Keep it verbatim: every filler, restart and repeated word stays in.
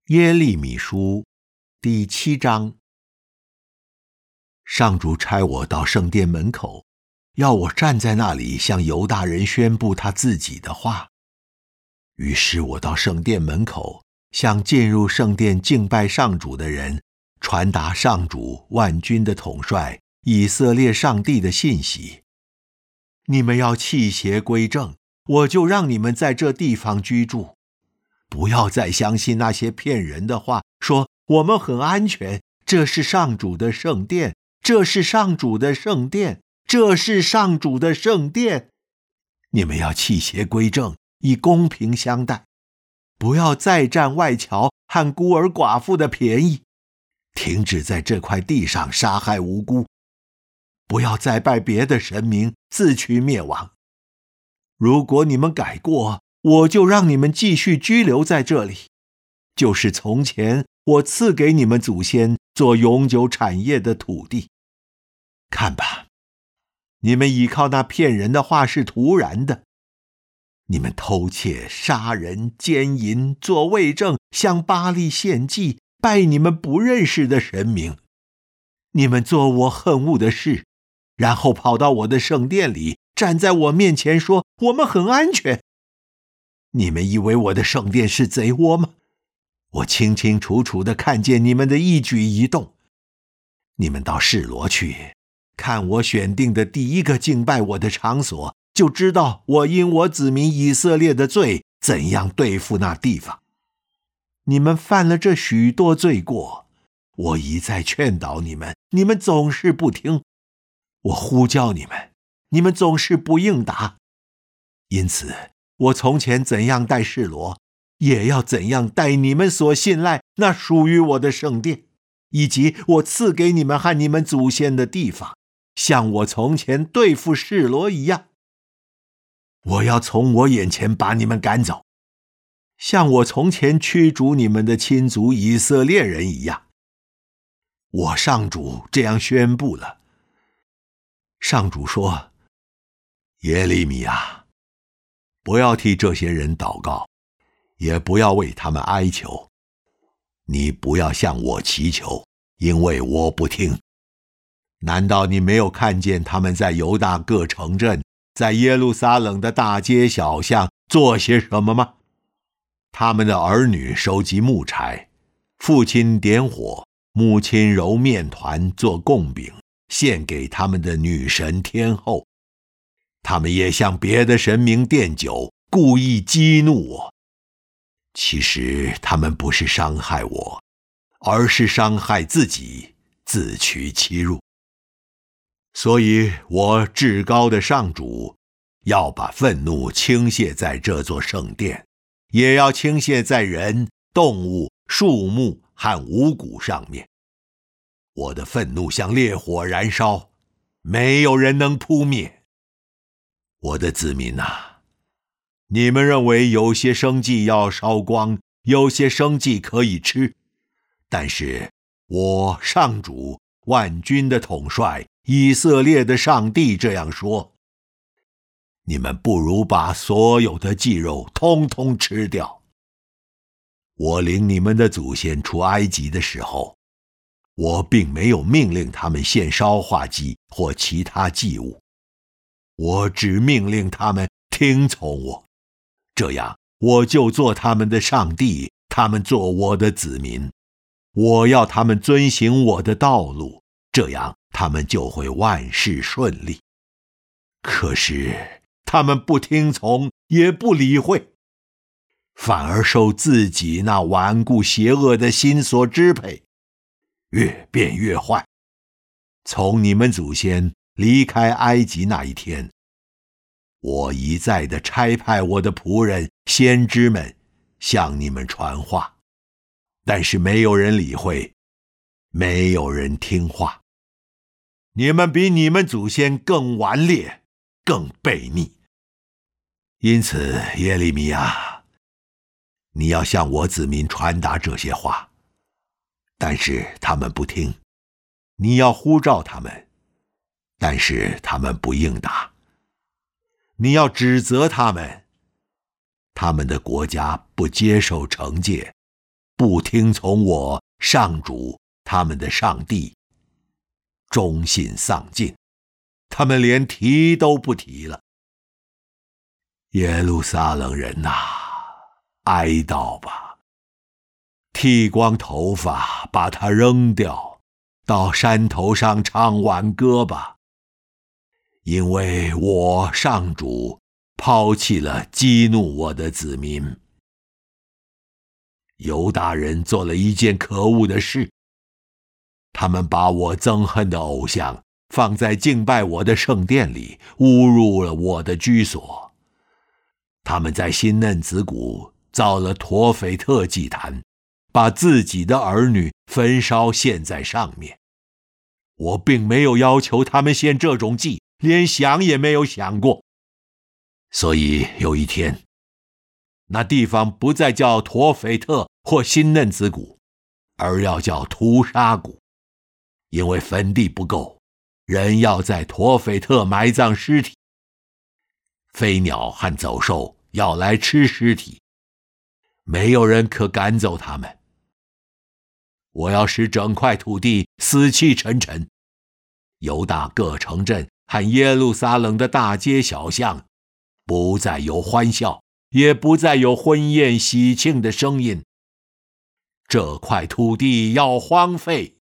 耶利米书第七章。上主差我到圣殿门口，要我站在那里向犹大人宣布他自己的话。于是我到圣殿门口，向进入圣殿敬拜上主的人传达上主万军的统帅以色列上帝的信息。你们要弃邪归正，我就让你们在这地方居住。不要再相信那些骗人的话，说我们很安全，这是上主的圣殿，这是上主的圣殿，这是上主的圣殿。你们要弃邪归正，以公平相待，不要再占外侨和孤儿寡妇的便宜，停止在这块地上杀害无辜，不要再拜别的神明，自取灭亡。如果你们改过，我就让你们继续居留在这里，就是从前我赐给你们祖先做永久产业的土地。看吧，你们依靠那骗人的话是徒然的。你们偷窃、杀人、奸淫、作伪证，向巴力献祭，拜你们不认识的神明。你们做我恨恶的事，然后跑到我的圣殿里，站在我面前说我们很安全。你们以为我的圣殿是贼窝吗？我清清楚楚地看见你们的一举一动。你们到示罗去，看我选定的第一个敬拜我的场所，就知道我因我子民以色列的罪，怎样对付那地方。你们犯了这许多罪过，我一再劝导你们，你们总是不听。我呼叫你们，你们总是不应答。因此我从前怎样待示罗，也要怎样待你们所信赖那属于我的圣殿，以及我赐给你们和你们祖先的地方，像我从前对付示罗一样。我要从我眼前把你们赶走，像我从前驱逐你们的亲族以色列人一样。我上主这样宣布了。上主说：耶利米啊，不要替这些人祷告，也不要为他们哀求。你不要向我祈求，因为我不听。难道你没有看见他们在犹大各城镇，在耶路撒冷的大街小巷做些什么吗？他们的儿女收集木柴，父亲点火，母亲揉面团做供饼，献给他们的女神天后。他们也向别的神明奠酒，故意激怒我。其实他们不是伤害我，而是伤害自己，自取其辱。所以我至高的上主要把愤怒倾泻在这座圣殿，也要倾泻在人、动物、树木和五谷上面。我的愤怒像烈火燃烧，没有人能扑灭。我的子民啊，你们认为有些生计要烧光，有些生计可以吃，但是我上主万军的统帅以色列的上帝这样说：你们不如把所有的祭肉通通吃掉。我领你们的祖先出埃及的时候，我并没有命令他们献烧化祭或其他祭物，我只命令他们听从我，这样我就做他们的上帝，他们做我的子民。我要他们遵行我的道路，这样他们就会万事顺利。可是他们不听从，也不理会，反而受自己那顽固邪恶的心所支配，越变越坏。从你们祖先离开埃及那一天，我一再地差派我的仆人先知们向你们传话，但是没有人理会，没有人听话。你们比你们祖先更顽劣，更悖逆。因此耶利米啊，你要向我子民传达这些话，但是他们不听。你要呼召他们，但是他们不应答。你要指责他们，他们的国家不接受惩戒， 不听从我上主他们的上帝，忠信丧尽，他们连提都不提了。耶路撒冷人哪，哀悼吧，剃光头发，把它扔掉，到山头上唱挽歌吧，因为我上主抛弃了激怒我的子民。犹大人做了一件可恶的事，他们把我憎恨的偶像放在敬拜我的圣殿里，侮辱了我的居所。他们在新嫩子谷造了陀斐特祭坛，把自己的儿女焚烧献在上面。我并没有要求他们献这种祭，连想也没有想过。所以有一天，那地方不再叫陀斐特或新嫩子谷，而要叫屠杀谷，因为坟地不够，人要在陀斐特埋葬尸体。飞鸟和走兽要来吃尸体，没有人可赶走他们。我要使整块土地死气沉沉，犹大各城镇和耶路撒冷的大街小巷不再有欢笑，也不再有婚宴喜庆的声音。这块土地要荒废，